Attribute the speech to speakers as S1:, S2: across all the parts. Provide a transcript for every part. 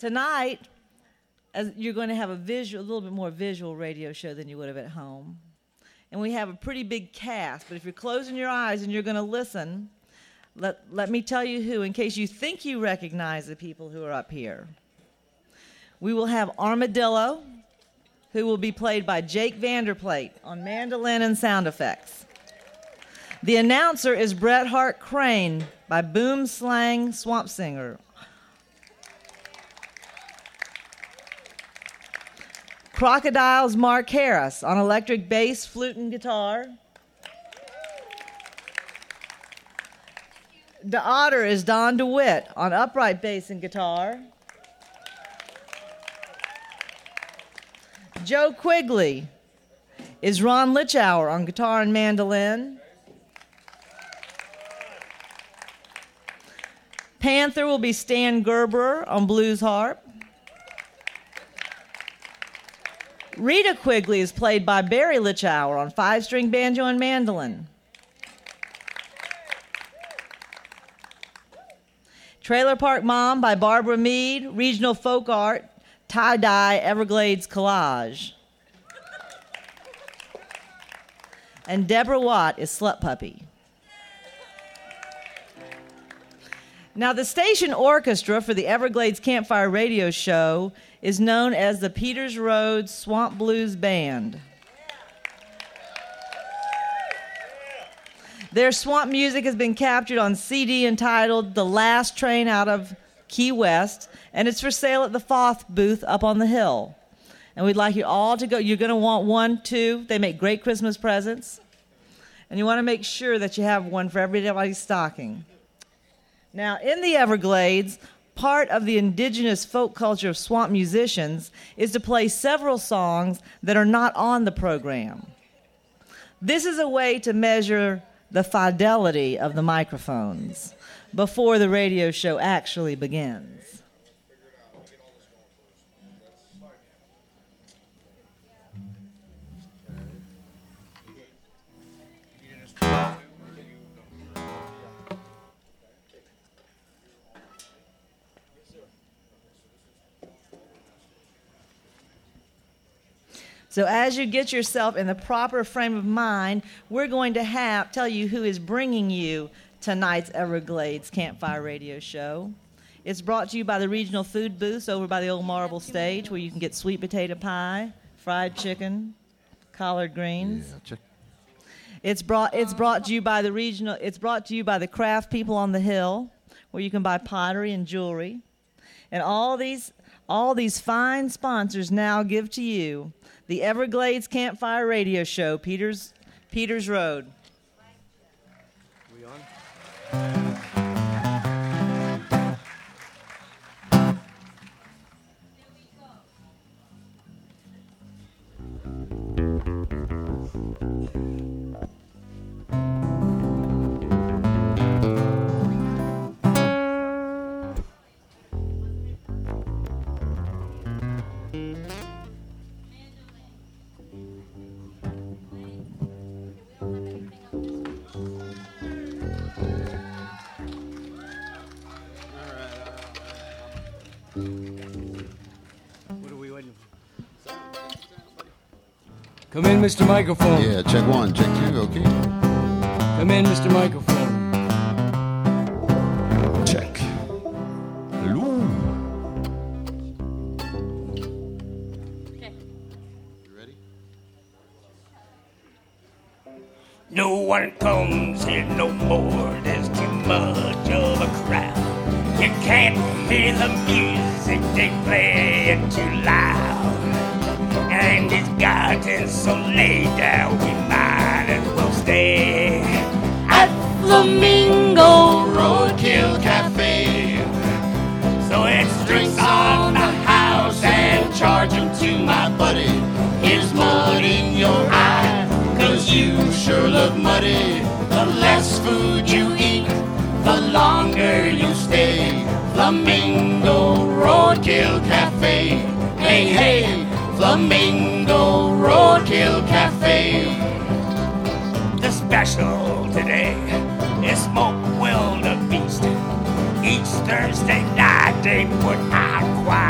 S1: Tonight, you're going to have a little bit more visual radio show than you would have at home. And we have a pretty big cast, but if you're closing your eyes and you're going to listen, let me tell you who, in case you think you recognize the people who are up here. We will have Armadillo, who will be played by Jake Vanderplate on mandolin and sound effects. The announcer is Bret Hart Crane by Boom Slang Swamp Singer. Crocodile's Mark Harris on electric bass, flute, and guitar. The Otter is Don DeWitt on upright bass and guitar. Joe Quigley is Ron Lichauer on guitar and mandolin. Panther will be Stan Gerber on blues harp. Rita Quigley is played by Barry Lichauer on 5-string banjo and mandolin. Trailer Park Mom by Barbara Meade, regional folk art, tie-dye Everglades collage. And Deborah Watt is Slut Puppy. Now, the station orchestra for the Everglades Campfire Radio Show is known as the Peters Road Swamp Blues Band. Their swamp music has been captured on CD entitled The Last Train Out of Key West, and it's for sale at the Foth booth up on the hill. And we'd like you all to go. You're going to want one, too. They make great Christmas presents. And you want to make sure that you have one for everybody's stocking. Now, in the Everglades, part of the indigenous folk culture of swamp musicians is to play several songs that are not on the program. This is a way to measure the fidelity of the microphones before the radio show actually begins. So as you get yourself in the proper frame of mind, we're going to tell you who is bringing you tonight's Everglades Campfire Radio Show. It's brought to you by the regional food booths over by the old marble stage, where you can get sweet potato pie, fried chicken, collard greens. Yeah, it's brought to you by the craft people on the hill, where you can buy pottery and jewelry. And all these fine sponsors now give to you the Everglades Campfire Radio Show, Peters Road.
S2: We on? Come in, Mr. Microphone.
S3: Yeah, check 1, check 2, okay.
S2: Come in, Mr. Microphone.
S3: Check. Hello.
S4: Okay.
S3: You ready?
S5: No one comes here no more, there's too much of a crowd. You can't hear the music, they play it too loud. And it's gotten so laid down, we might as well stay at Flamingo Roadkill Cafe. So it's drinks on the house and charge 'em to my buddy. Here's mud in your eye, 'cause you sure look muddy. The less food you eat, the longer you stay. Flamingo Roadkill Cafe. Hey, hey. Flamingo Roadkill Cafe. The special today is smoked wildebeest. Each Thursday night they put out quite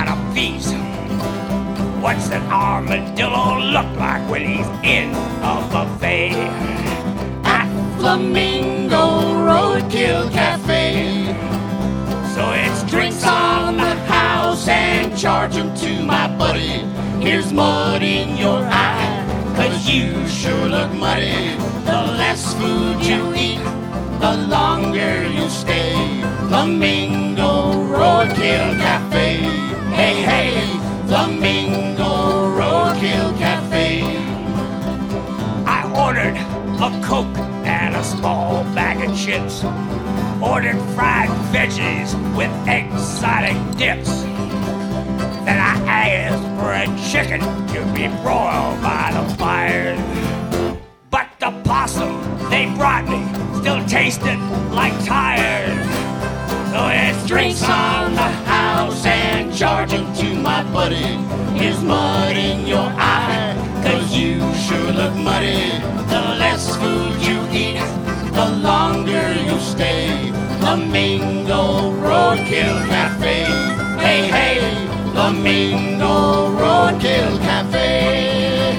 S5: feast. What's an armadillo look like when he's in a buffet? At Flamingo Roadkill Cafe. So it's drinks on the house and charge 'em to my buddy. Here's mud in your eye, 'cause you sure look muddy. The less food you eat, the longer you stay. Flamingo Roadkill Cafe. Hey, hey, Flamingo Roadkill Cafe. I ordered a Coke and a small bag of chips. Ordered fried veggies with exotic dips. Then I asked for a chicken to be broiled by the fire. But the possum they brought me still tasted like tires. So it's drinks on the house and charging to my buddy. Here's mud in your eye, 'cause you sure look muddy. The less food you eat, the longer you stay. Flamingo Roadkill Cafe. Hey, hey, Flamingo Roadkill Cafe.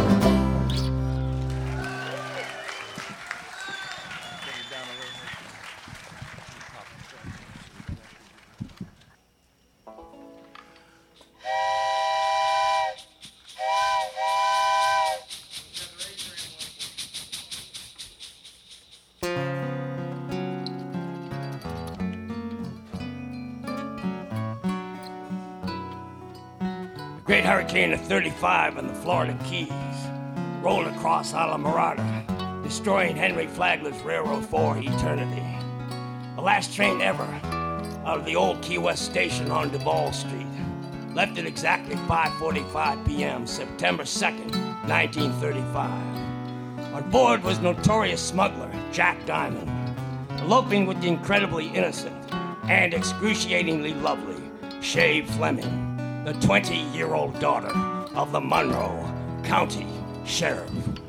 S5: Great hurricane of 35 in the Florida Keys rolled across Islamorada, destroying Henry Flagler's Railroad for eternity. The last train ever out of the old Key West station on Duval Street left at exactly 5:45 p.m. September 2nd, 1935. On board was notorious smuggler Jack Diamond, eloping with the incredibly innocent and excruciatingly lovely Shay Fleming, the 20-year-old daughter of the Monroe County Sheriff.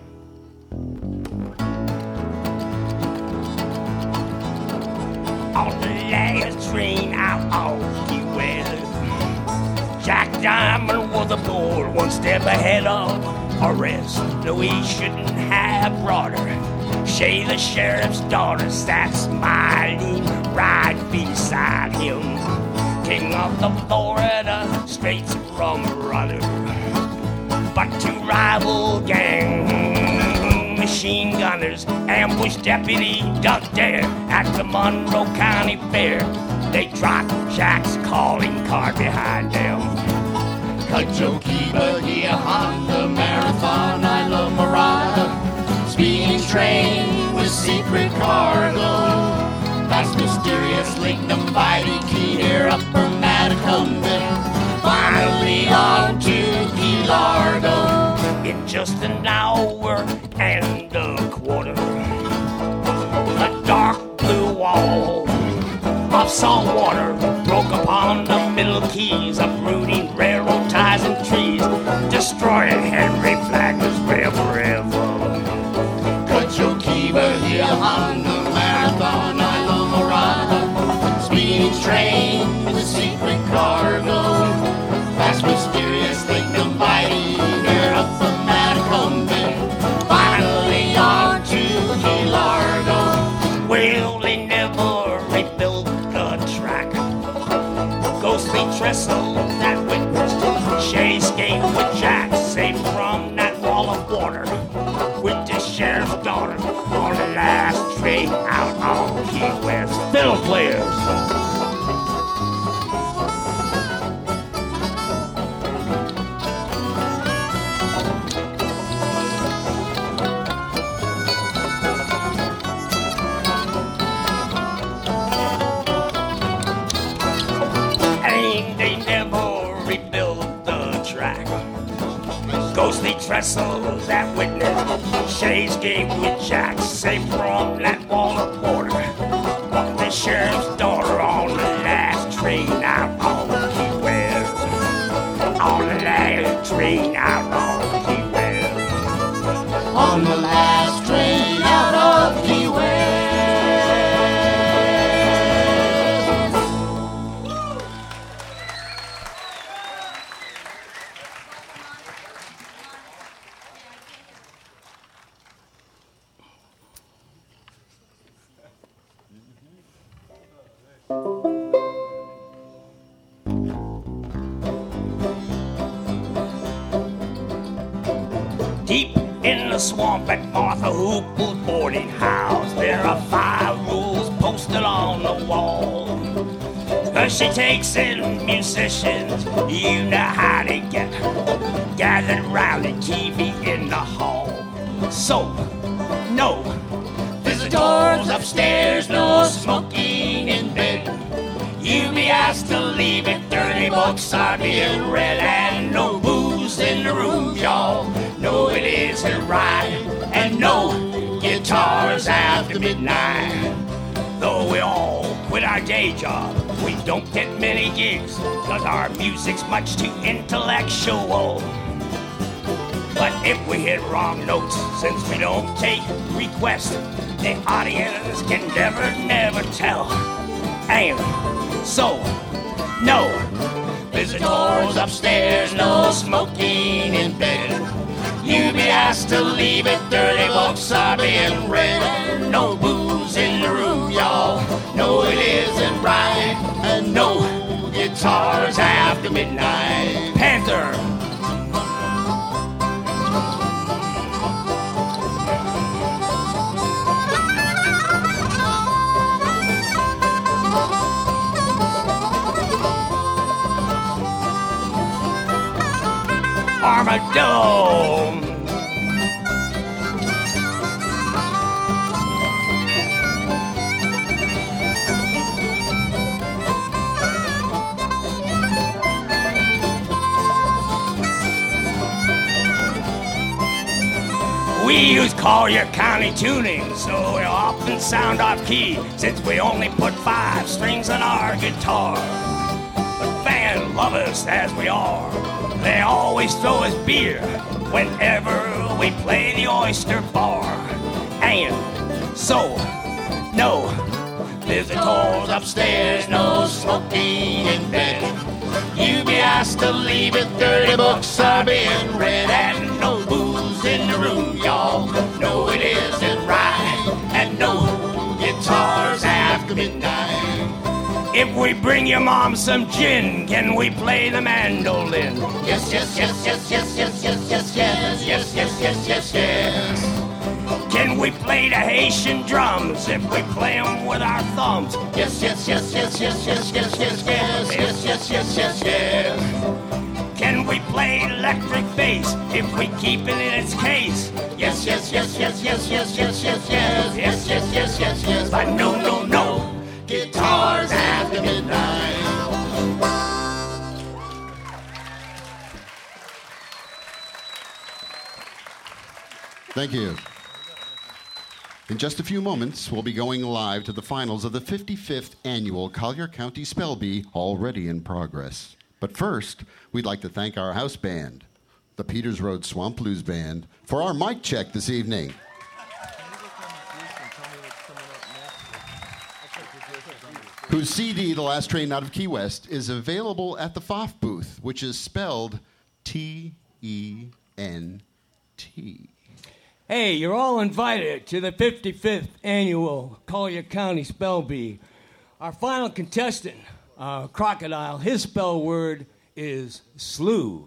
S5: On the last train out of Key West, Jack Diamond was aboard, one step ahead of arrest. No, he shouldn't have brought her. Shay, the sheriff's daughter, sat smiling right beside him. King of the Florida Straits rum runner. But two rival gang machine gunners ambushed Deputy Doug Dare at the Monroe County Fair. They dropped Jack's calling card behind them. Kajokiba here on the Marathon, Islamorada, speeding train with secret cargo. That's mysterious link, the mighty key here, Upper Matacumbe, finally on to Key Largo. In just an hour and a quarter, the dark blue wall of salt water broke upon the Middle Keys, uprooting railroad ties and trees, destroying Henry Flagler's rail forever. Kajokiba here on the Marathon, speeding train with a secret cargo. That's mysterious thing, the mighty here up the Matacumbe, finally on to Key Largo. Well, they never rebuilt the track. Ghostly trestle that witnessed Shay escape with Jack, safe from that wall of water, with the sheriff's daughter on the last train out on Key West. Fiddle players. And they never rebuilt the track. Ghostly trestles that witnessed Shay's game with Jack, safe from that wall of water. But the sheriff's daughter on the last train out on Key West. On the last train out on Key West. On the last train out of Key West. the swamp at Martha Hoople's boarding house. There are 5 rules posted on the wall. She takes in musicians, you know how to get gathered round the TV in the hall. So, no visitors upstairs, no smoking in bed. You'll be asked to leave it, dirty books are being read, and no booze in the room, y'all. No, it isn't right, and no guitars after midnight. Though we all quit our day job, we don't get many gigs, cause our music's much too intellectual. But if we hit wrong notes, since we don't take requests, the audience can never tell. And so, no visitors upstairs, no smoking in bed. You'll be asked to leave it, dirty books are being read. No booze in the room, y'all. No, it isn't right. And no guitars after midnight. Panther. Armadillo. We use Collier County tuning, so we often sound off key, since we only put 5 strings on our guitar. But fan lovers as we are, they always throw us beer whenever we play the Oyster Bar. And so, no visitors upstairs, no smoking in bed. You be asked to leave it, dirty books are being read, and no booze in the room, y'all. No, it isn't right, and no guitars after midnight. If we bring your mom some gin, can we play the mandolin? Yes, yes, yes, yes, yes, yes, yes, yes, yes, yes, yes, yes, yes, yes. Can we play the Haitian drums if we play them with our thumbs? Yes, yes, yes, yes, yes, yes, yes, yes, yes, yes, yes, yes, yes, yes. Can we play electric bass if we keep it in its case? Yes, yes, yes, yes, yes, yes, yes, yes, yes, yes, yes, yes, yes, yes. But no, no, no, guitars after midnight.
S3: Thank you. In just a few moments, we'll be going live to the finals of the 55th annual Collier County Spell Bee, already in progress. But first, we'd like to thank our house band, the Peters Road Swamp Blues Band, for our mic check this evening. Whose CD, The Last Train Out of Key West, is available at the FOF booth, which is spelled T-E-N-T.
S2: Hey, you're all invited to the 55th annual Collier County Spell Bee. Our final contestant, Crocodile, his spell word is slew.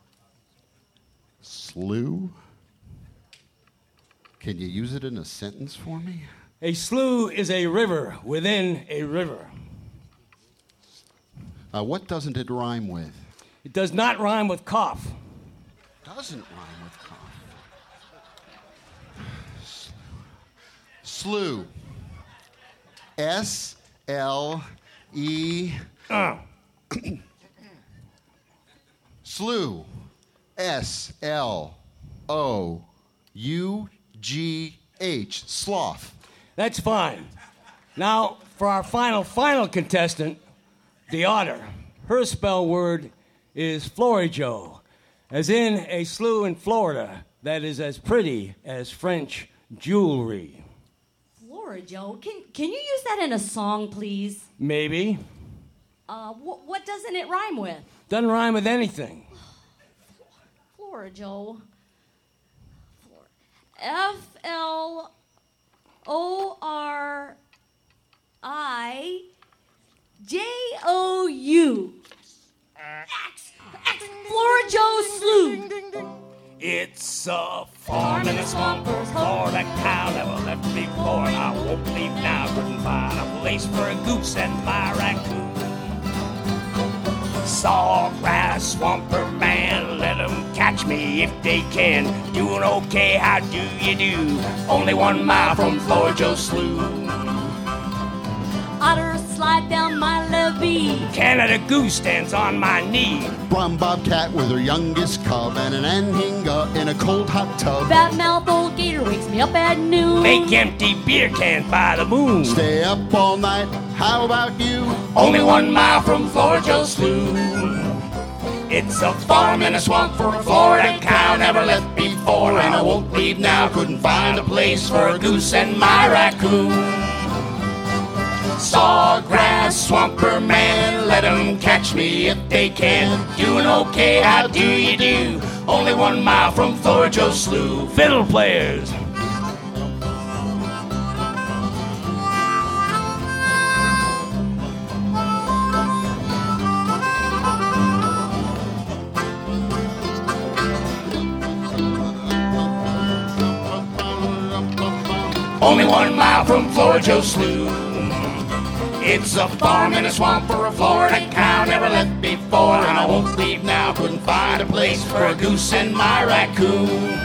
S3: Slew? Can you use it in a sentence for me?
S2: A slough is a river within a river.
S3: What doesn't it rhyme with?
S2: It does not rhyme with cough.
S3: Doesn't rhyme with cough. Slew. S-L-E. Slew. S-L-O-U-G-H. Sloth.
S2: That's fine. Now, for our final contestant, the otter. Her spell word is Florijo, as in a slough in Florida that is as pretty as French jewelry.
S4: Florijo, can you use that in a song, please?
S2: Maybe.
S4: What doesn't it rhyme with?
S2: Doesn't rhyme with anything.
S4: Florijo. F-L-O-R-I-J-O-U. Florijo Slough.
S5: It's a farm in the swamp, Florida cow never left before, and I won't leave now. Couldn't find a place for a goose and my raccoon. Sawgrass swamper man, let 'em catch me if they can. Doing okay, how do you do? Only 1 mile from Floyd Joe Slough.
S4: Otter slide down my levee.
S5: Canada goose stands on my knee.
S3: Brown bobcat with her youngest cub and an anhinga in a cold hot tub.
S4: Fat mouth old gator wakes me up at noon.
S5: Make empty beer cans by the moon.
S3: Stay up all night, how about you?
S5: Only 1 mile from Floyd Joe Slough. It's a farm in a swamp for a Florida cow never left before, and I won't leave now. Couldn't find a place for a goose and my raccoon. Sawgrass swamper man, let 'em catch me if they can. Doing okay, how do you do? Only 1 mile from Floyd Joe Slough. Fiddle players. Only 1 mile from Floyd Joe Slough. It's a farm in a swamp for a Florida cow never left before, and I won't leave now. Couldn't find a place for a goose and my raccoon.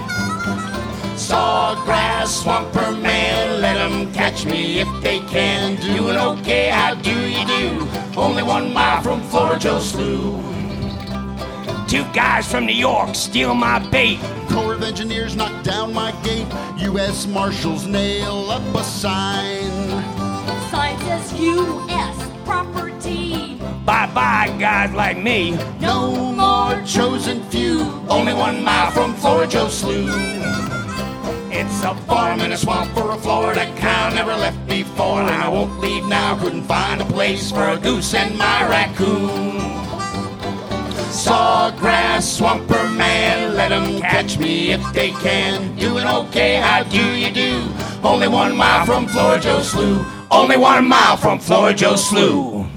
S5: Sawgrass swamper man, let 'em catch me if they can. Doing okay, how do you do? Only 1 mile from Floyd Joe Slough. 2 guys from New York steal my bait.
S3: Corps of Engineers knock down my gate. U.S. Marshals nail up a sign.
S4: Sign says U.S. property.
S5: Bye-bye, guys like me.
S3: No more chosen few.
S5: Only 1 mile from Floyd Joe Slough. It's a farm in a swamp for a Florida cow never left before, and I won't leave now. Couldn't find a place for a goose and my raccoon. Sawgrass swamper man, let 'em catch me if they can. Doing okay, how do you do? Only 1 mile from Floyd Joe Slough. Only 1 mile from Floyd Joe Slough.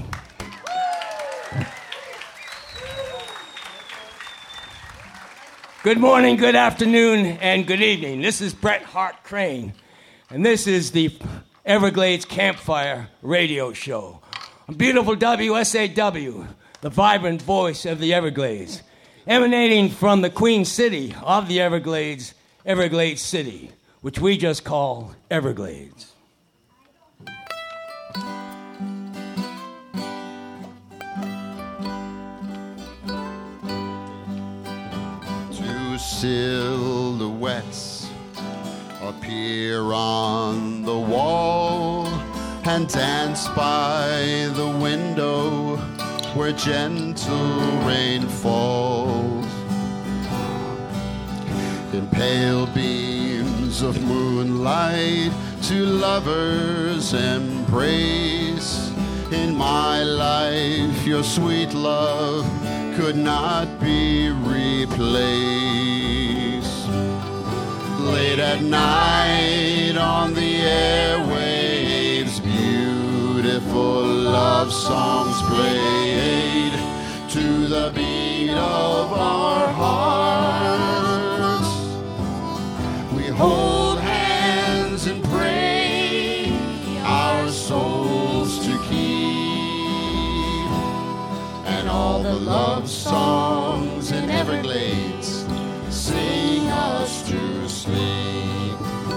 S5: Good morning, good afternoon, and good evening. This is Bret Hart Crane, and this is the Everglades Campfire Radio Show on beautiful WSAW, the vibrant voice of the Everglades, emanating from the Queen City of the Everglades, Everglades City, which we just call Everglades.
S3: Two silhouettes appear on the wall and dance by the window where gentle rain falls. In pale beams of moonlight, two lovers embrace. In my life, your sweet love could not be replaced. Late at night on the airwaves, beautiful love songs played to the beat of our hearts. We hold hands and pray our souls to keep, and all the love songs in Everglades sing us to sleep.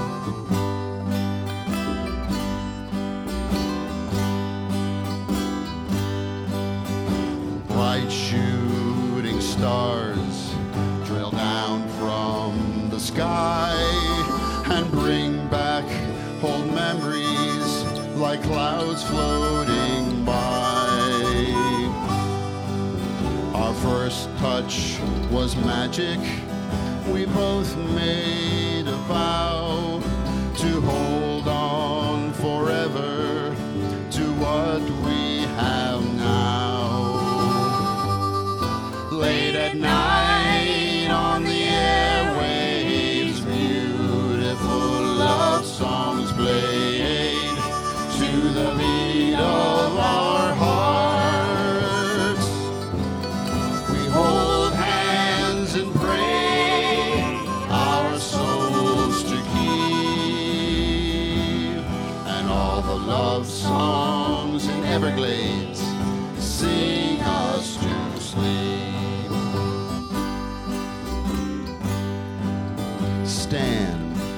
S3: Bright shooting stars drill down from the sky and bring back old memories like clouds floating by. Our first touch was magic. We both made a vow to hold on forever to what we have now. Late at night on the airwaves, beautiful love songs played to the beat of our hearts. We hold hands and pray Everglades, sing us to sleep. Stand.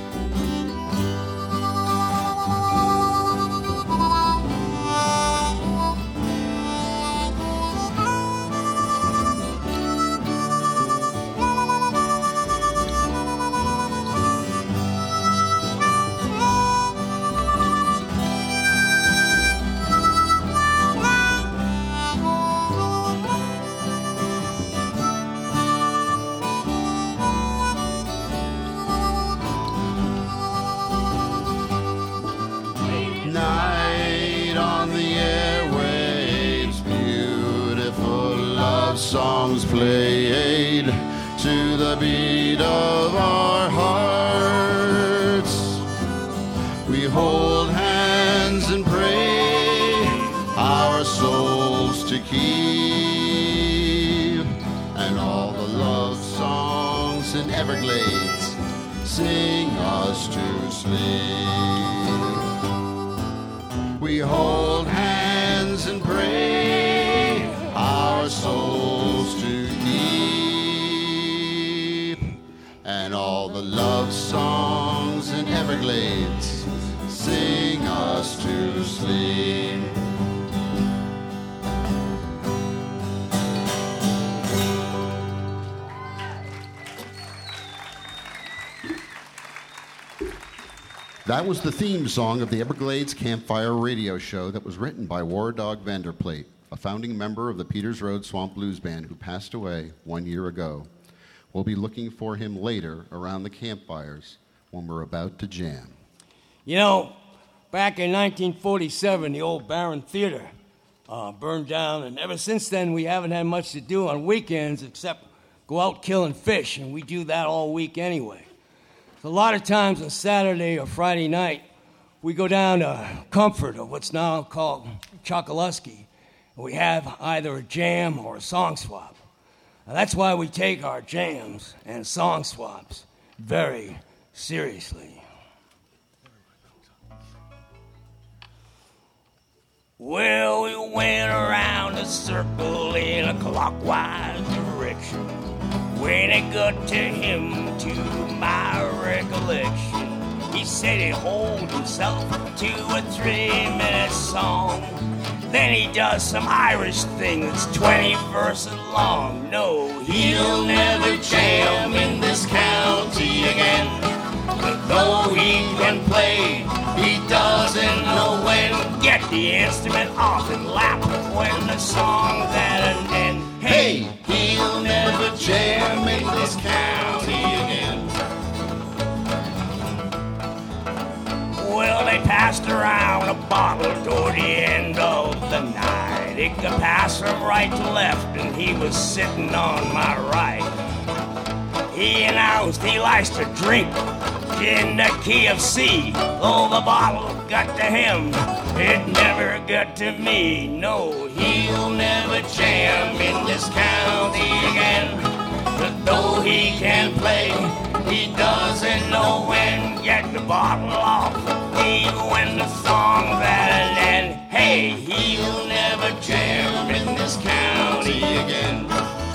S3: Night on the airwaves, beautiful love songs played to the beat of our hearts. We hold hands and pray our souls to keep, and all the love songs in Everglades sing us to sleep. We hold hands and pray our souls to keep, and all the love songs in Everglades sing us to sleep. That was the theme song of the Everglades Campfire radio show that was written by War Dog Vanderplate, a founding member of the Peters Road Swamp Blues Band who passed away 1 year ago. We'll be looking for him later around the campfires when we're about to jam.
S2: You know, back in 1947, the old Barron Theater burned down, and ever since then we haven't had much to do on weekends except go out killing fish, and we do that all week anyway. A lot of times on Saturday or Friday night, we go down to Comfort, or what's now called Chokoloskee, and we have either a jam or a song swap. Now, that's why we take our jams and song swaps very seriously. Well, we went around a circle in a clockwise direction. When it got to him, to my recollection, he said he'd hold himself to a 3-minute song. Then he does some Irish thing that's 20 verses long. No, he'll never jam in this county again. But though he can play, he doesn't know when. Get the instrument off and lap when the song's at an end. Hey, he'll never jam in this county again. Well, they passed around a bottle toward the end of the night. It could pass from right to left, and he was sitting on my right. He announced he likes to drink in the key of C. Oh, the bottle got to him, it never got to me. No, he'll never jam in this county again. But though he can play, he doesn't know when. Get the bottle off, even when the song's at an end. Hey, he'll never jam in this county again.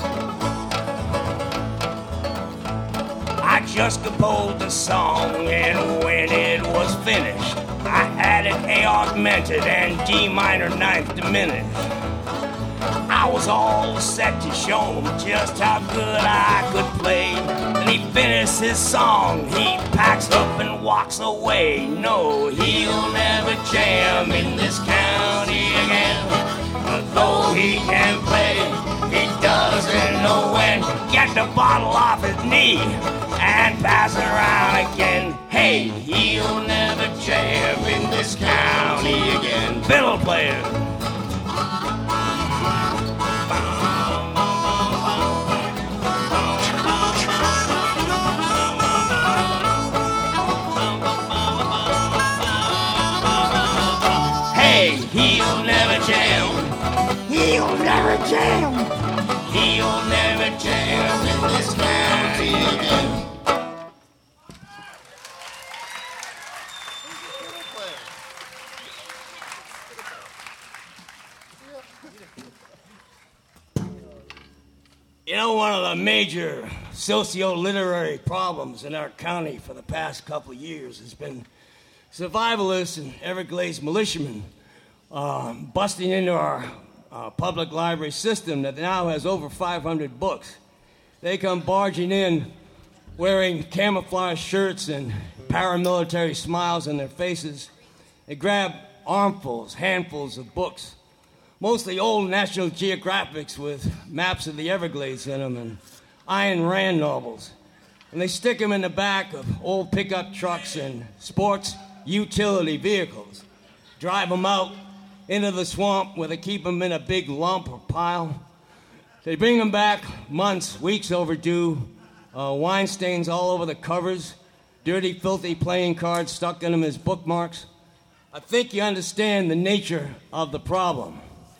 S2: I just composed the song, and when it was finished, I had it A augmented and D minor ninth diminished. I was all set to show him just how good I could play. And he finished his song, he packs up and walks away. No, he'll never jam in this county again. But though he can play, he doesn't know when. Get the bottle off his knee and pass it around again. Hey, he'll never jam in this county again. Fiddle player. Hey, he'll never jam. He'll never jam. He'll never jam in this county again. You know, one of the major socio-literary problems in our county for the past couple of years has been survivalists and Everglades militiamen busting into our public library system that now has over 500 books. They come barging in wearing camouflage shirts and paramilitary smiles on their faces. They grab armfuls, handfuls of books, mostly old National Geographics with maps of the Everglades in them and Ayn Rand novels. And they stick them in the back of old pickup trucks and sports utility vehicles, drive them out into the swamp where they keep them in a big lump or pile. They bring them back months, weeks overdue, wine stains all over the covers, dirty, filthy playing cards stuck in them as bookmarks. I think you understand the nature of the problem.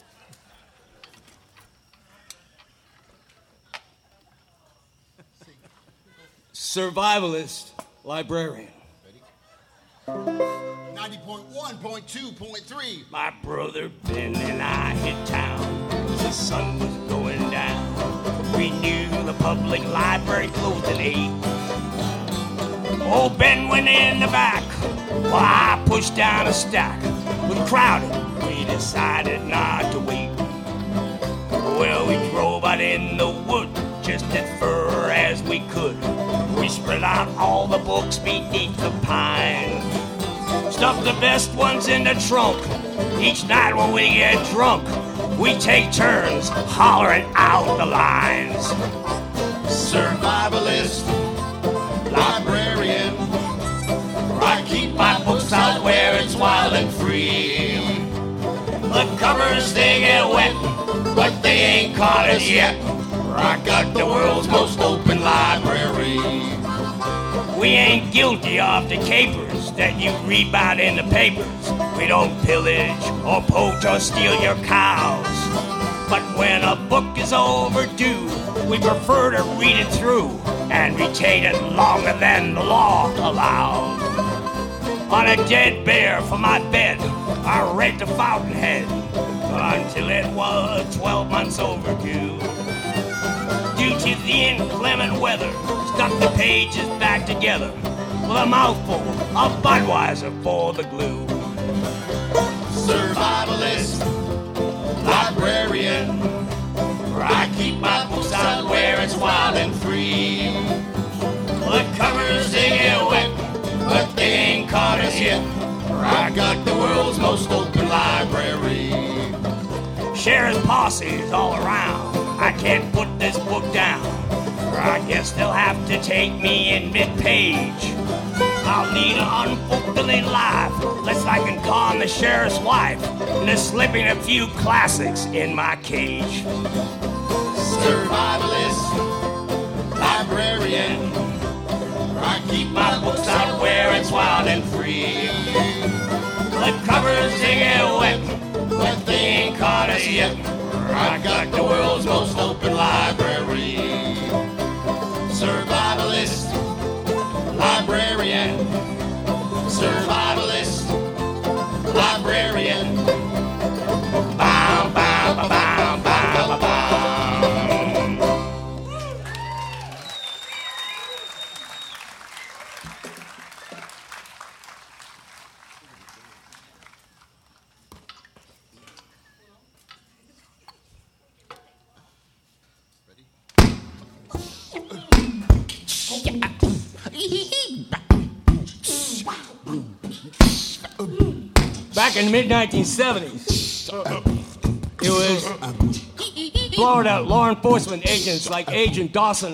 S2: Survivalist librarian.
S3: 90.1.2.3.
S5: My brother Ben and I hit town. The sun was going down. We knew the public library closed at 8. Old Ben went in the back while I pushed down a stack. It was crowded. We decided not to wait. Well, we drove out in the woods just as far as we could. We spread out all the books beneath the pine. Stuff the best ones in the trunk. Each night when we get drunk, we take turns hollering out the lines.
S3: Survivalist librarian.
S5: I keep my books out where it's wild and free. The covers, they get wet, but they ain't caught us yet. I got the world's most open library. We ain't guilty of the capers that you read about in the papers. We don't pillage or poach or steal your cows. But when a book is overdue, we prefer to read it through and retain it longer than the law allows. On a dead bear for my bed, I read the Fountainhead until it was 12 months overdue. Due to the inclement weather, stuck the pages back together with a mouthful of Budweiser for the glue.
S3: Survivalist librarian.
S5: I keep my books out where it's wild and free. The covers, they get wet, but they ain't caught us yet. I got the world's most open library. Sheriff's posses all around. I can't put this book down. I guess they'll have to take me in mid-page. I'll lead an unfulfilling life lest I can con the sheriff's wife into slipping a few classics in my cage.
S3: Survivalist librarian.
S5: I keep my books out where it's wild and free. The covers, they get wet, but they ain't caught us yet. I got the world's most open library.
S3: Survivalist librarian. Survivalist librarian.
S5: Bam, bam, ba, bam, bam, ba, bam. Back in the mid-1970s, it was Florida law enforcement agents like Agent Lawson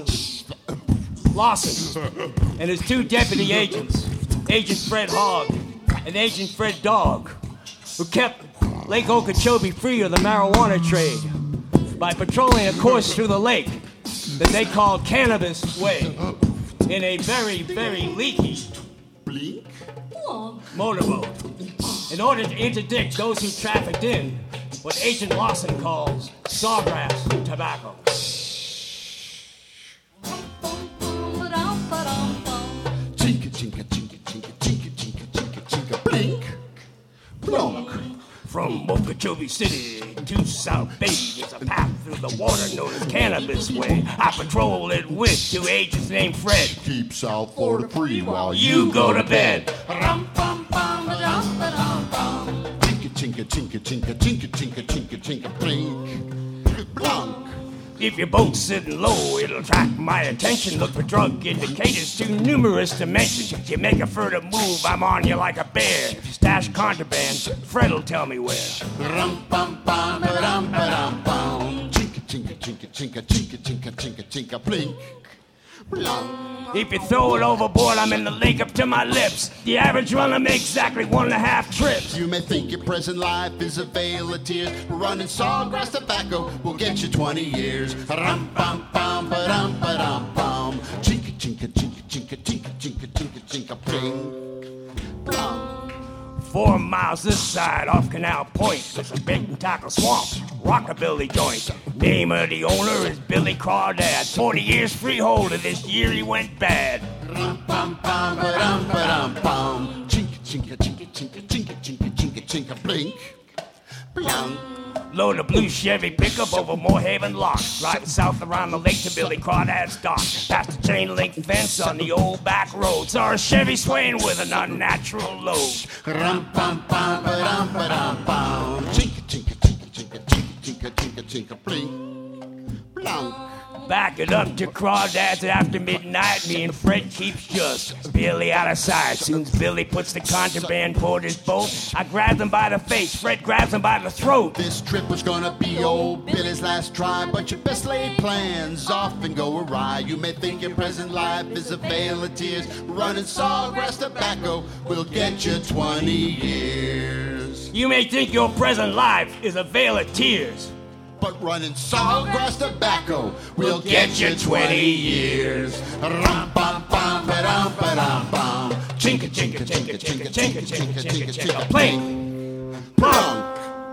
S5: and his two deputy agents, Agent Fred Hogg and Agent Fred Dog, who kept Lake Okeechobee free of the marijuana trade by patrolling a course through the lake that they called Cannabis Way in a very, very leaky motorboat in order to interdict those who trafficked in what Agent Lawson calls sawgrass tobacco.
S3: Chinka, chinka, chinka, chinka, chinka, chinka, chinka, chinka, blink, blonk.
S5: From Okeechobee Okeechobee City to South Bay. There's a path through the water known as Cannabis Way. I patrol it with two agents named Fred.
S3: Keep South Florida free while
S5: You go to bed.
S3: Chinka, chinka, chinka, chinka, chinka, chinka, chinka, blink, blunk.
S5: If your boat's sitting low, it'll attract my attention. Look for drug indicators too numerous to mention. You make a further move, I'm on you like a bear. If you stash contraband, Fred'll tell me where.
S3: Rum bum bum ba-dum ba-dum bum. Chinka, chinka, chinka, chinka, chinka, chinka, chinka, chinka, blink, blunk.
S5: If you throw it overboard, I'm in the lake up to my lips. The average runner makes exactly 1.5 trips.
S3: You may think your present life is a veil of tears. Running sawgrass tobacco will get you 20 years. Rum bum bum ba-dum ba-dum bum. Chinka, chinka, chinka, chinka, chinka, chinka, chinka, chinka, blink, blunk.
S5: 4 miles this side off Canal Point, there's a bait and tackle swamp, rockabilly joint. Name of the owner is Billy Crawdad. 40 years freeholder, this year he went bad.
S3: Rum bum bum ba-dum ba-dum bum. Chinka, chinka, chinka, chinka, chinka, chinka, chinka, chinka, blink, blunk.
S5: Load a blue Chevy pickup over Moorhaven Lock. Riding south around the lake to Billy Crawdad's dock. Past the chain link fence on the old back road. Saw a Chevy swaying with an unnatural load.
S3: Rum bum bum ba-dum ba-dum bum. Chinka, chinka, chinka, chinka, chinka, chinka, chinka, chinka, blink, blunk.
S5: Back it up to Crawdad's after midnight. Me and Fred keeps just Billy out of sight. Soon as Billy puts the contraband toward his boat, I grab him by the face, Fred grabs him by the throat.
S3: This trip was gonna be old Billy's last try, but your best laid plans often go awry. You may think your present life is a veil of tears. Running sawgrass tobacco will get you 20 years.
S5: You may think your present life is a veil of tears,
S3: but running sawgrass tobacco will get you 20 years. Rum bum bum ba-dum ba-dum bum. Chinka, chinka, chinka, chinka, chinka, chinka, chinka, chinka, blink, blunk.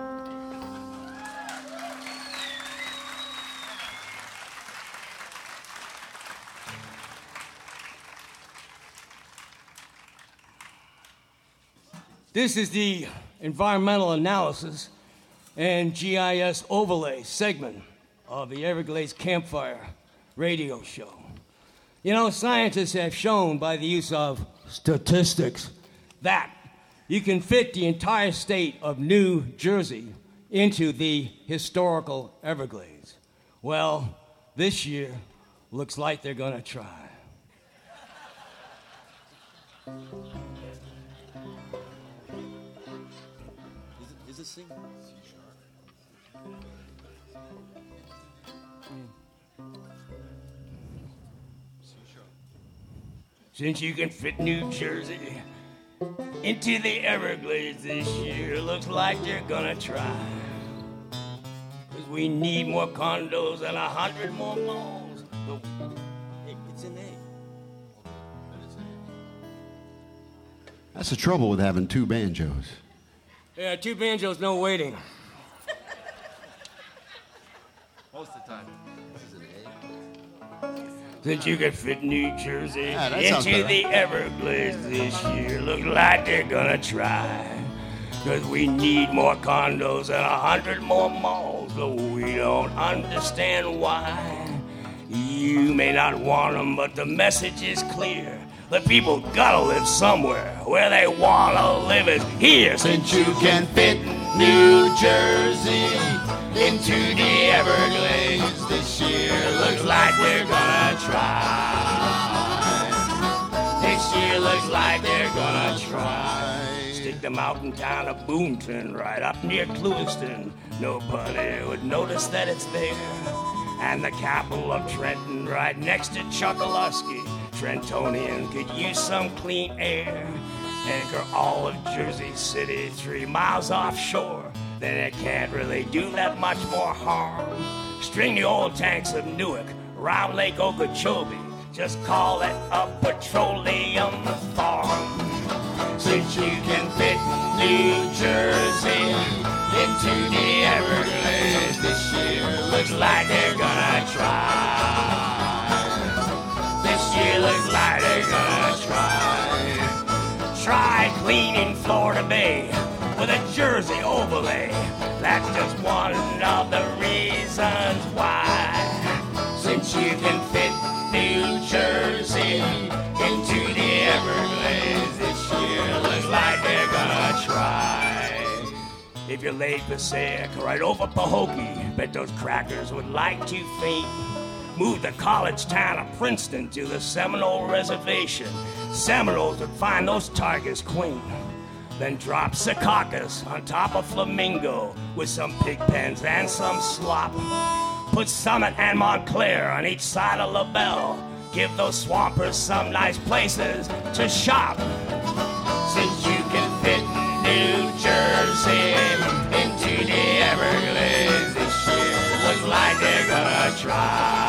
S2: This is the environmental analysis and GIS overlay segment of the Everglades Campfire radio show. You know, scientists have shown by the use of statistics that you can fit the entire state of New Jersey into the historical Everglades. Well, this year looks like they're gonna try. Is it C?
S5: Since you can fit New Jersey into the Everglades this year, looks like they're gonna try. 'Cause we need more condos and 100 more malls.
S2: It's an A.
S3: That's the trouble with having two banjos.
S2: Yeah, 2 banjos, no waiting.
S6: Most of the time. This is an
S5: Since you can fit New Jersey
S3: Yeah, that sounds
S5: into
S3: better.
S5: the Everglades this year, look like they're gonna try. 'Cause we need more condos and 100 more malls, though we don't understand why. You may not want them, but the message is clear. The people gotta live somewhere. Where they wanna live is here.
S3: Since you can fit New Jersey
S5: Into the Everglades this year, looks like they're gonna try. This year looks like they're gonna try. Stick the mountain town of Boonton right up near Clewiston. Nobody would notice that it's there. And the capital of Trenton right next to Chokoloskee. Trentonian could use some clean air. Anchor all of Jersey City 3 miles offshore. Then it can't really do that much more harm. String the old tanks of Newark around Lake Okeechobee. Just call it a petroleum farm. Since you can fit New Jersey into the Everglades this year, looks like they're gonna try. This year looks like they're gonna try. Try cleaning Florida Bay with a Jersey overlay. That's just one of the reasons why. Since you can fit New Jersey into the Everglades, this year looks like they're gonna try. If you laid Passaic right over Pahokee, bet those crackers would like to faint. Move the college town of Princeton to the Seminole Reservation. Seminoles would find those tigers quaint. Then drop Secaucus on top of Flamingo with some pig pens and some slop. Put Summit and Montclair on each side of LaBelle. Give those swampers some nice places to shop. Since you can fit New Jersey into the Everglades, this year looks like they're gonna try.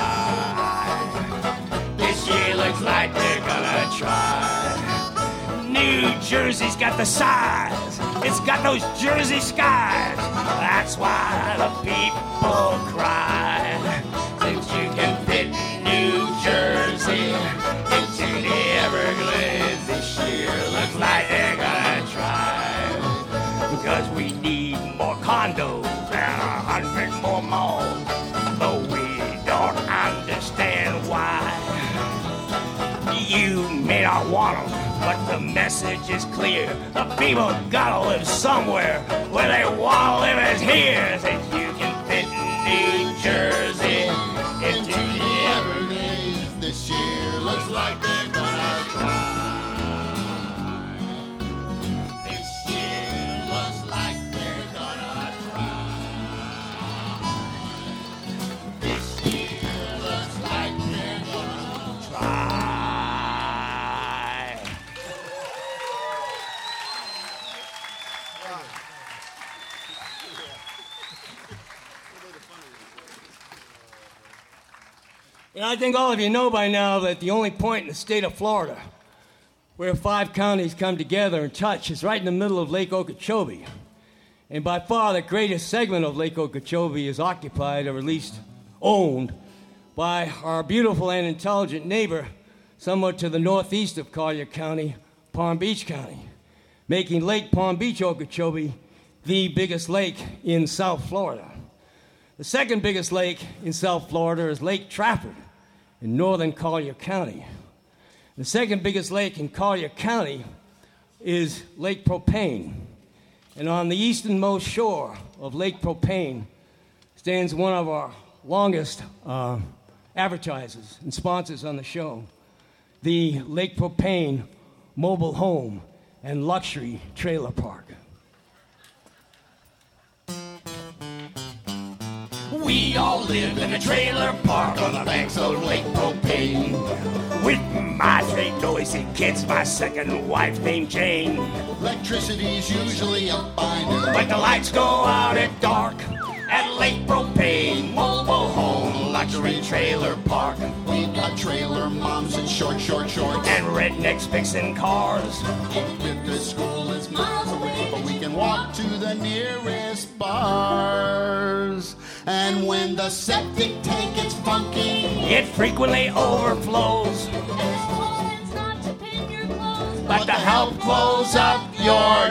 S5: This year looks like they're gonna try. New Jersey's got the size. It's got those Jersey skies. That's why the people cry. Since you can fit New Jersey into the Everglades, this year looks like they're gonna try. Because we need more condos and 100 more malls. Though we don't understand why. You may not want them, but the message is clear. The people gotta live somewhere. Where they wanna live is here. Since you can fit New Jersey into the Everglades, this year looks like they're gonna try. This year looks like they're gonna try. This year looks like they're gonna try. I think all of you know by now that the only point in the state of Florida where 5 counties come together and touch is right in the middle of Lake Okeechobee. And by far the greatest segment of Lake Okeechobee is occupied, or at least owned, by our beautiful and intelligent neighbor, somewhat to the northeast of Collier County, Palm Beach County, making Lake Palm Beach, Okeechobee, the biggest lake in South Florida. The second biggest lake in South Florida is Lake Trafford in northern Collier County. The second biggest lake in Collier County is Lake Propane. And on the easternmost shore of Lake Propane stands one of our longest advertisers and sponsors on the show, the Lake Propane Mobile Home and Luxury Trailer Park. We all live in a trailer park on the banks of Lake Propane. With my 3 noisy kids, my second wife named Jane.
S3: Electricity's usually up by noon,
S5: But the lights go out at dark at Lake Propane Mobile Home Luxury Trailer Park.
S3: We've got trailer moms in short shorts,
S5: And rednecks fixing cars.
S3: if the school is miles away, but we can walk to the nearest bars. And when the septic tank gets funky,
S5: It frequently overflows, but to help close up your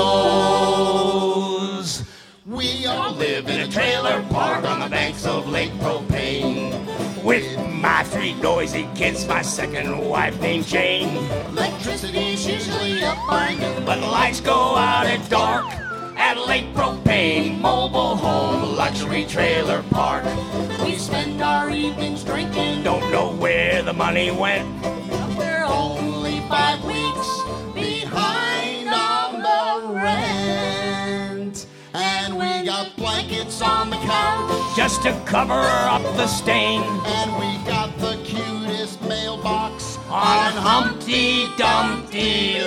S5: nose.
S3: we all
S5: Live in a trailer park on the banks of Lake Propane. With my 3 noisy kids, my second wife named Jane.
S3: Electricity's usually up by noon,
S5: But the lights go out at dark at Lake Propane Mobile Home Luxury Trailer Park.
S3: we spend our evenings drinking.
S5: Don't know where the money went.
S3: We're only 5 weeks behind on the rent. And we got blankets on the couch.
S5: Just to cover up the stain
S3: And we got the cutest mailbox
S5: on Humpty Dumpty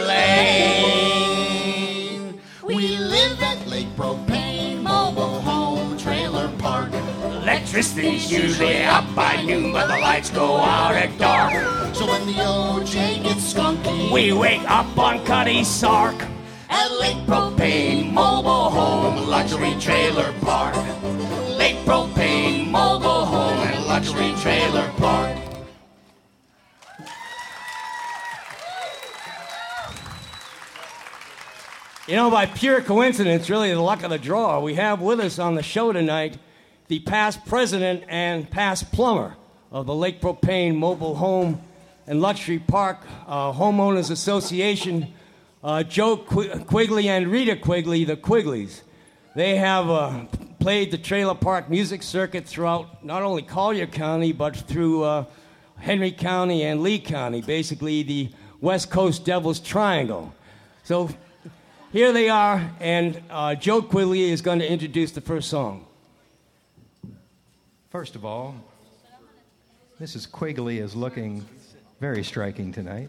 S5: Lane.
S3: We live at Lake Propane Mobile Home Trailer Park.
S5: Electricity's usually up by noon, but the lights go out at dark.
S3: So when the OJ gets skunky,
S5: We wake up on Cutty Sark
S3: at Lake
S5: Propane Mobile Home Luxury Trailer Park. Lake Propane Mobile Home and Luxury Trailer Park.
S2: You know, by pure coincidence, really the luck of the draw, we have with us on the show tonight the past president and past plumber of the Lake Propane Mobile Home and Luxury Park Homeowners Association, Joe Quigley and Rita Quigley, the Quigleys. They have played the trailer park music circuit throughout not only Collier County, but through Henry County and Lee County, basically the West Coast Devil's Triangle. So here they are, and Joe Quigley is going to introduce the first song.
S7: First of all, Mrs. Quigley is looking very striking tonight.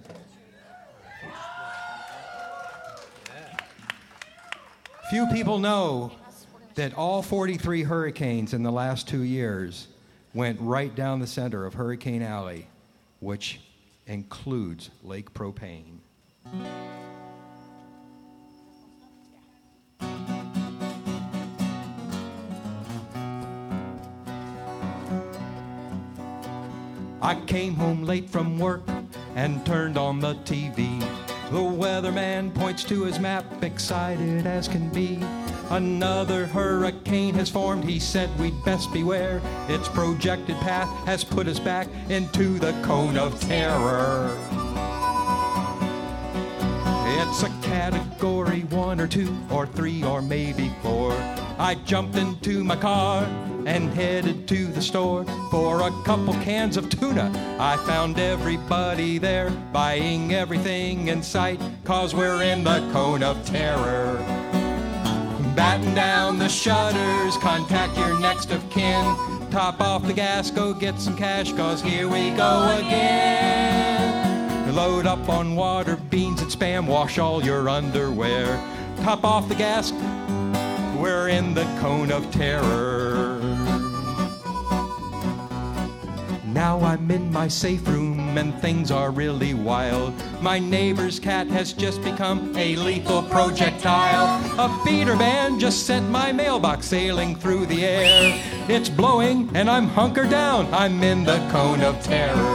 S7: Few people know that all 43 hurricanes in the last 2 years went right down the center of Hurricane Alley, which includes Lake Propane. I came home late from work and turned on the TV. The weatherman points to his map, excited as can be. Another hurricane has formed, he said we'd best beware. Its projected path has put us back into the cone of terror. It's a category 1 or 2 or 3 or maybe 4. I jumped into my car and headed to the store for a couple cans of tuna. I found everybody there buying everything in sight, 'cause we're in the cone of terror. Batten down the shutters, contact your next of kin. Top off the gas, go get some cash, 'cause here we go again. Load up on water, beans and Spam, wash all your underwear. Top off the gas, we're in the cone of terror. Now I'm in my safe room and things are really wild. My neighbor's cat has just become a lethal projectile. A beater band just sent my mailbox sailing through the air. It's blowing and I'm hunkered down. I'm in the cone of terror.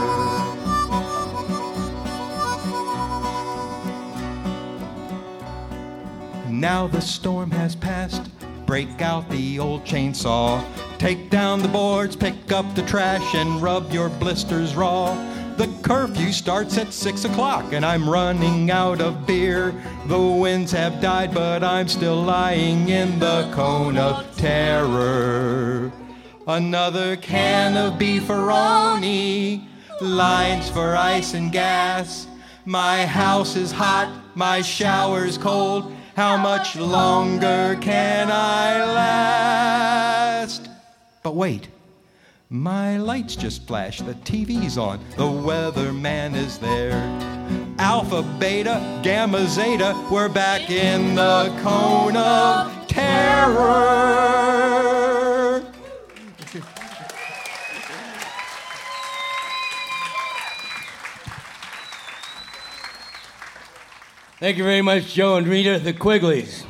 S7: Now the storm has passed. Break out the old chainsaw. Take down the boards, pick up the trash, and rub your blisters raw. The curfew starts at 6 o'clock, and I'm running out of beer. The winds have died, but I'm still lying in the cone of terror. Another can of beefaroni, lines for ice and gas. My house is hot, my shower's cold. How much longer can I last? But wait, my lights just flashed, the TV's on, the weatherman is there. Alpha, beta, gamma, zeta, we're back in the cone of terror.
S2: Thank you very much, Joe and Rita, the Quigleys.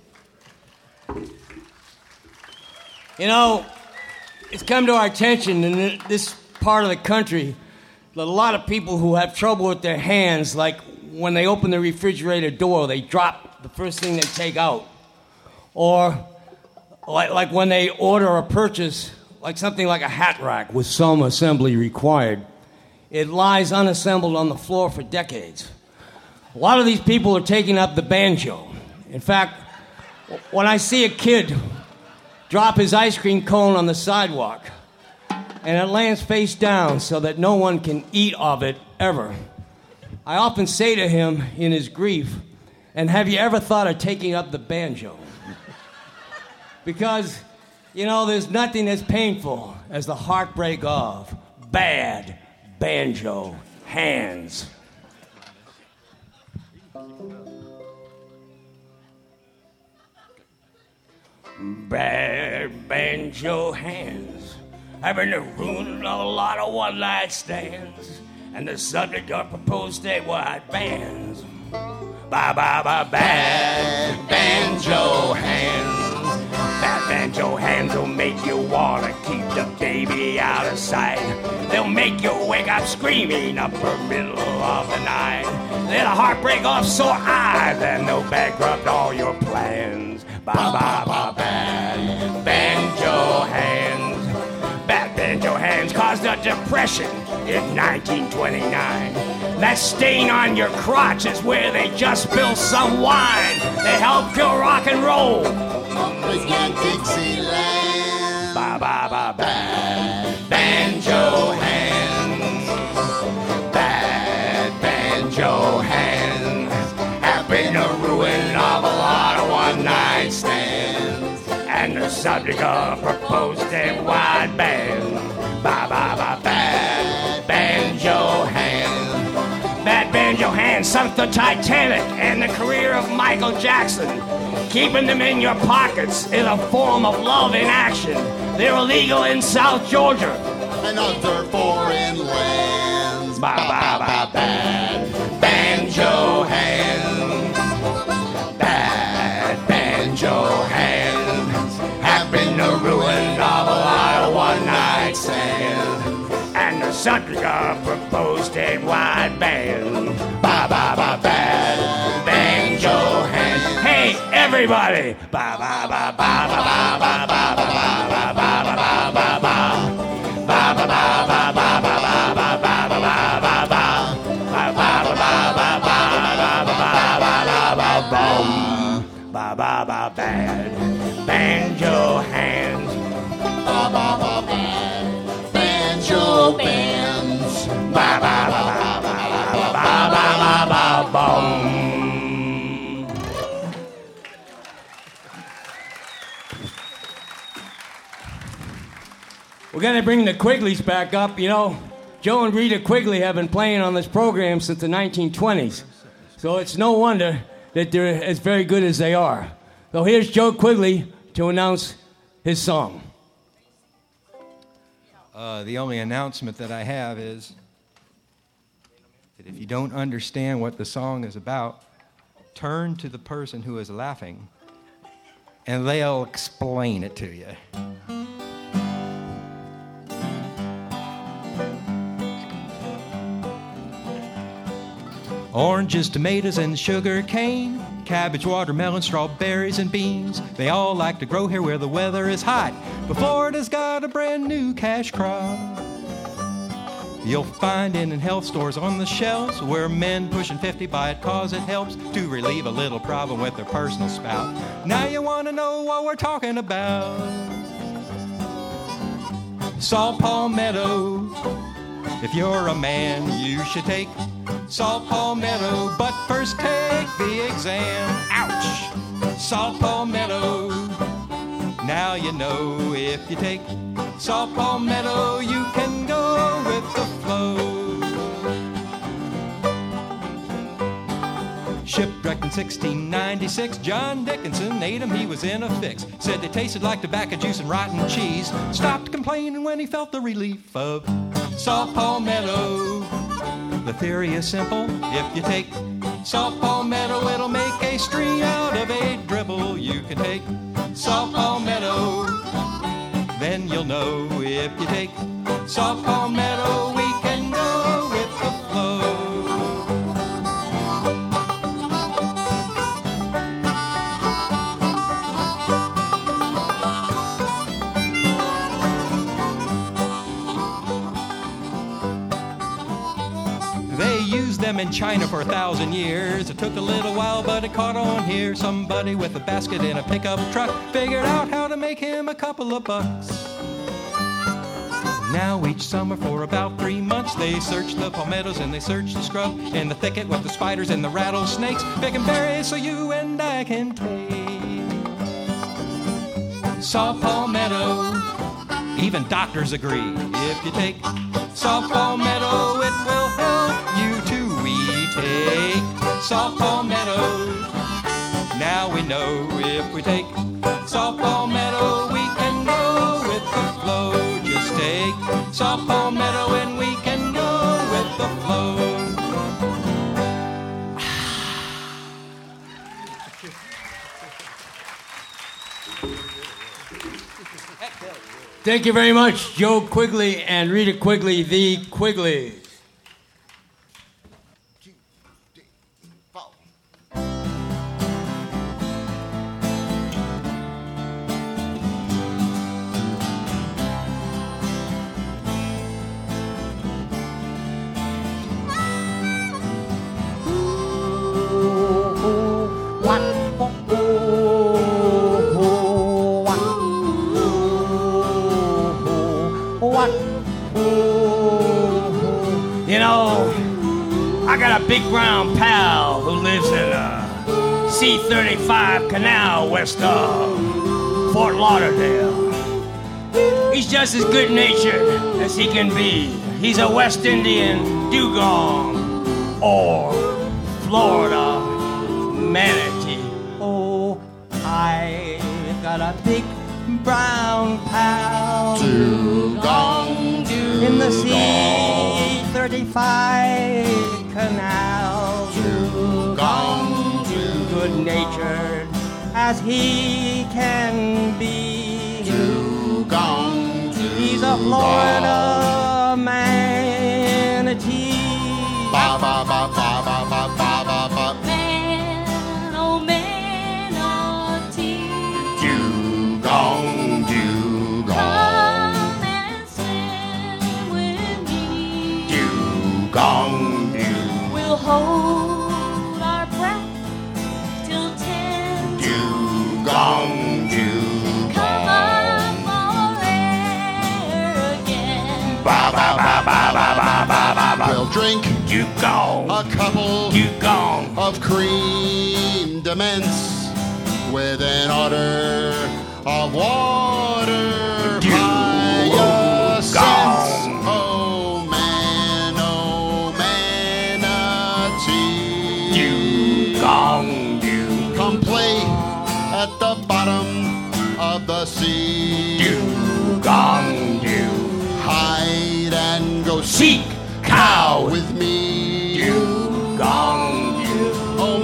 S2: You know, it's come to our attention in this part of the country that a lot of people who have trouble with their hands, like when they open the refrigerator door, they drop the first thing they take out. Or like when they order or purchase like something like a hat rack with some assembly required, it lies unassembled on the floor for decades. A lot of these people are taking up the banjo. In fact, when I see a kid drop his ice cream cone on the sidewalk and it lands face down so that no one can eat of it ever, I often say to him in his grief, "And have you ever thought of taking up the banjo?" Because, you know, there's nothing as painful as the heartbreak of bad banjo hands. Bad banjo hands have been the ruin of a lot of one-night stands, and the subject of proposed statewide bans. Bye-bye-bye, bad banjo hands. Bad banjo hands will make you want to keep the baby out of sight. They'll make you
S5: wake up screaming upper middle of the night. Let a heart break off sore eyes and they'll bankrupt all your plans. Bad banjo hands. Bad banjo hands caused a depression in 1929. That stain on your crotch is where they just spilled some wine. They helped kill rock and roll.
S3: Dixieland.
S5: Bad banjo hands. Bad banjo hands have been the ruin of a lot of one-night stands. And the subject of proposed and wide band. Bad banjo hands. Bad banjo hands sunk the Titanic and the career of Michael Jackson. Keeping them in your pockets is a form of love in action. They're illegal in South Georgia
S3: And other foreign lands.
S5: Bad banjo hands. Bad banjo hands have been the ruin of a lot of one-night stands. And the subject of proposed and wide band. Bad banjo hands. Hey, everybody! Bad banjo hands.
S3: Banjo bands.
S2: We're going to bring the Quigleys back up. You know, Joe and Rita Quigley have been playing on this program since the 1920s. So it's no wonder that they're as very good as they are. So here's Joe Quigley to announce his song.
S7: The only announcement that I have is that if you don't understand what the song is about, turn to the person who is laughing, and they'll explain it to you. Oranges, tomatoes, and sugar cane, cabbage, watermelon, strawberries, and beans. They all like to grow here where the weather is hot, but Florida's got a brand new cash crop. You'll find it in health stores on the shelves where men pushing 50 buy it cause it helps to relieve a little problem with their personal spout. Now you want to know what we're talking about. Saw palmetto. If you're a man, you should take salt palmetto, but first take the exam. Ouch! Salt palmetto. Now you know if you take salt palmetto, you can go with the flow. Shipwrecked in 1696, John Dickinson ate 'em, he was in a fix. Said they tasted like tobacco juice and rotten cheese. Stopped complaining when he felt the relief of salt palmetto. The theory is simple. If you take salt palmetto, it'll make a string out of a dribble. You can take salt palmetto, then you'll know if you take salt palmetto, we can go with the flow. Them in China for 1,000 years. It took a little while, but it caught on here. Somebody with a basket in a pickup truck figured out how to make him a couple of bucks. Now each summer for about 3 months they search the palmettos and they search the scrub in the thicket with the spiders and the rattlesnakes, picking berries so you and I can take. Saw palmetto, even doctors agree. If you take saw palmetto, it will help you to take salt palmetto. Now we know if we take salt palmetto, we can go with the flow. Just take salt palmetto and we can go with the flow.
S2: Thank you very much, Joe Quigley and Rita Quigley, the Quigleys.
S5: You know, I got a big brown pal who lives in C-35 Canal west of Fort Lauderdale. He's just as good-natured as he can be. He's a West Indian dugong or Florida manatee.
S7: Oh, I got a big brown pal
S3: Dugong,
S7: in the C-35 Canal.
S3: dugong,
S7: Good-natured as he can be.
S3: dugong,
S7: He's a Florida manatee.
S3: ba ba ba ba ba ba ba ba ba.
S4: Man, oh manatee,
S3: Dugong, dugong,
S4: come and swim with me.
S3: dugong, dugong,
S4: We'll hold our breath till 10.
S3: dugong,
S4: Come
S3: dugong.
S4: up for air again.
S3: Ba ba ba ba ba ba ba ba ba. We'll drink
S5: Dugong,
S3: a couple
S5: dugong,
S3: of cream dements with an order of water hyacinths. Oh manatee,
S5: dugong,
S3: come play at the bottom of the sea.
S5: dugong,
S3: Hide and go
S5: seek cow,
S3: with me.
S5: dugong,
S3: Oh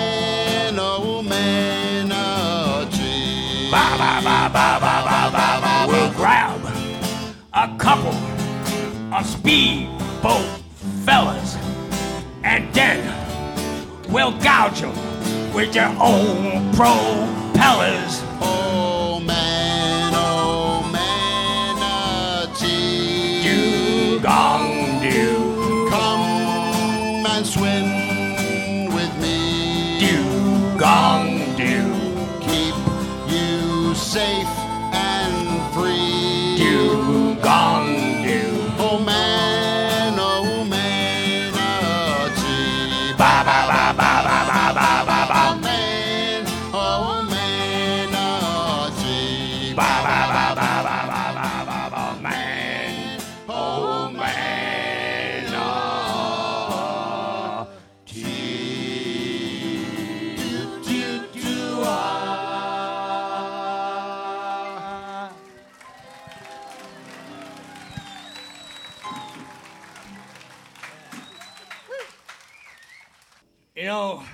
S3: manatee.
S5: ba ba ba ba ba ba ba ba. We'll grab a couple of speedboat fellas, and then we'll gouge them with their own propellers.
S3: Oh manatee.
S5: Dugong,
S3: Come and swim with me.
S5: dugong,
S3: Keep you safe and free.
S5: dugong,
S3: Oh manatee.
S5: ba ba ba ba ba ba ba ba ba.
S3: Oh manatee.
S5: Ba ba ba ba ba ba ba ba ba. Man, oh You know,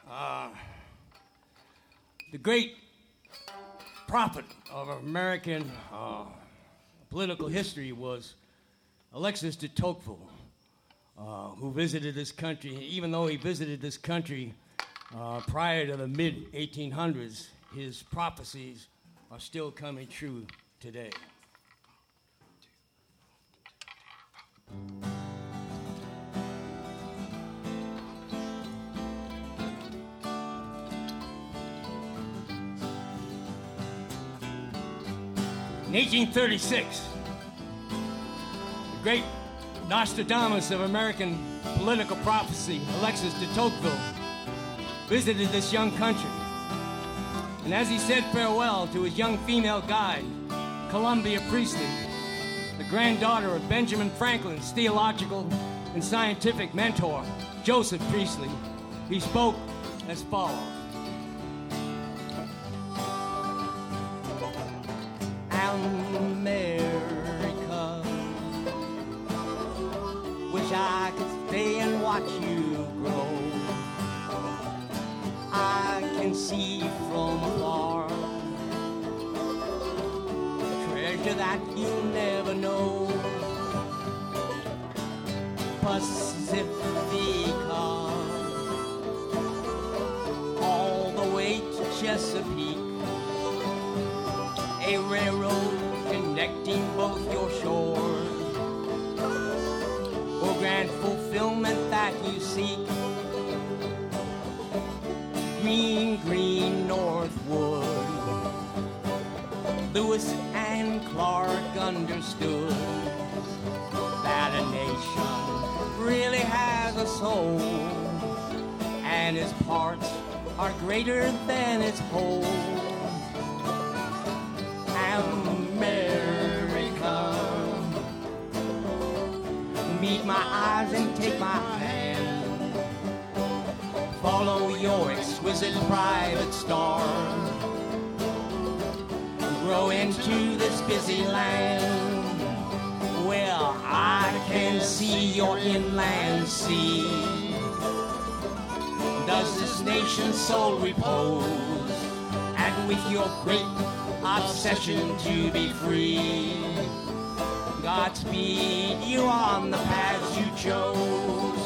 S5: the great prophet of American political history was Alexis de Tocqueville, who visited this country. Even though he visited this country prior to the mid-1800s, his prophecies are still coming true today. In 1836, the great Nostradamus of American political prophecy, Alexis de Tocqueville, visited this young country. And as he said farewell to his young female guide, Columbia Priestley, the granddaughter of Benjamin Franklin's theological and scientific mentor, Joseph Priestley, he spoke as follows.
S7: America, wish I could stay and watch you grow. I can see from afar the treasure
S2: treasure that you'll never know. Pacifica, all the way to Chesapeake, a railroad connecting both your shores, for grand fulfillment that you seek. Green, green Northwood, Lewis and Clark understood that a nation really has a soul, and its parts are greater than its whole. America, meet my eyes and take my hand. Follow your exquisite private star. Grow into this busy land. Well, I can see your inland sea. Does this nation's soul repose? And with your great obsession to be free, Godspeed you on the paths you chose.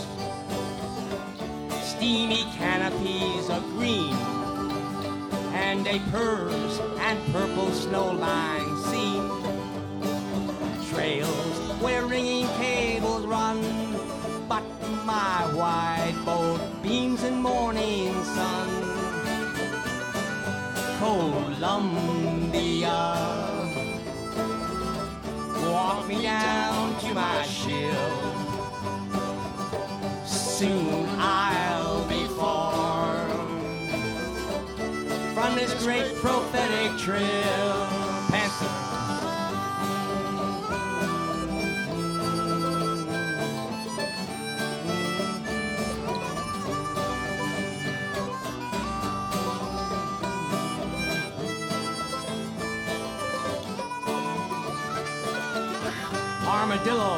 S2: Steamy canopies of green and a purse and purple snow line seen. Trails where ringing cables run, but my white boat beams in morning sun. Columbia, walk me down to my ship. Soon I'll be far from this great prophetic trail. Panther. Armadillo.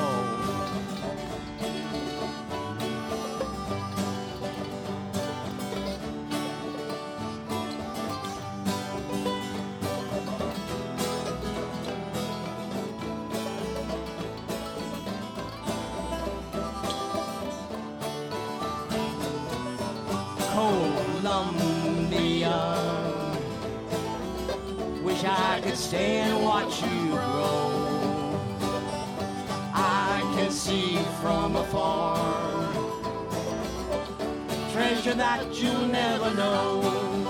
S2: Columbia, wish I could stay and watch you grow. I can see from afar treasure that you'll never know.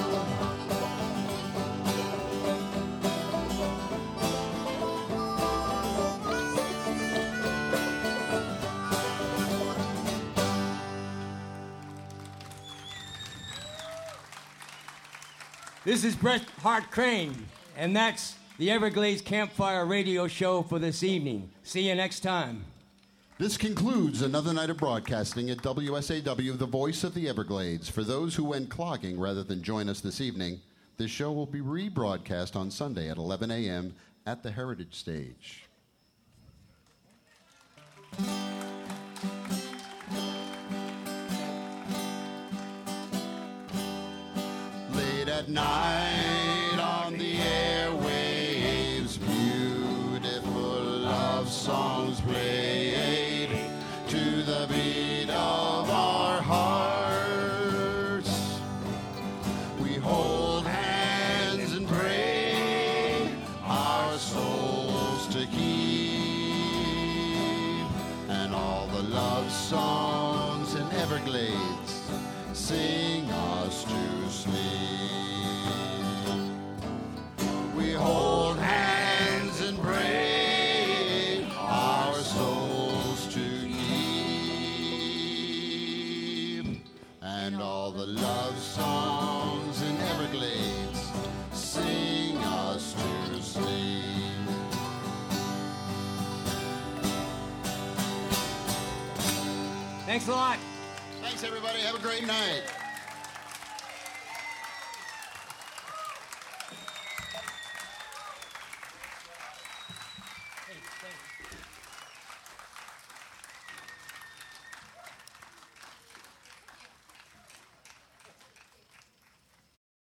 S2: This is Bret Hart Crane, and that's the Everglades Campfire Radio Show for this evening. See you next time.
S3: This concludes another night of broadcasting at WSAW, the voice of the Everglades. For those who went clogging rather than join us this evening, this show will be rebroadcast on Sunday at 11 a.m. at the Heritage Stage. Late at night on the airwaves, beautiful love songs played to the beat of our hearts. We hold hands and pray our souls to keep, and all the love songs in Everglades sing us to sleep. We hold hands and pray our souls to keep, and all the love songs in Everglades sing us to sleep.
S2: Thanks a lot.
S3: Thanks, everybody. Have a great night.
S2: Hey, thanks.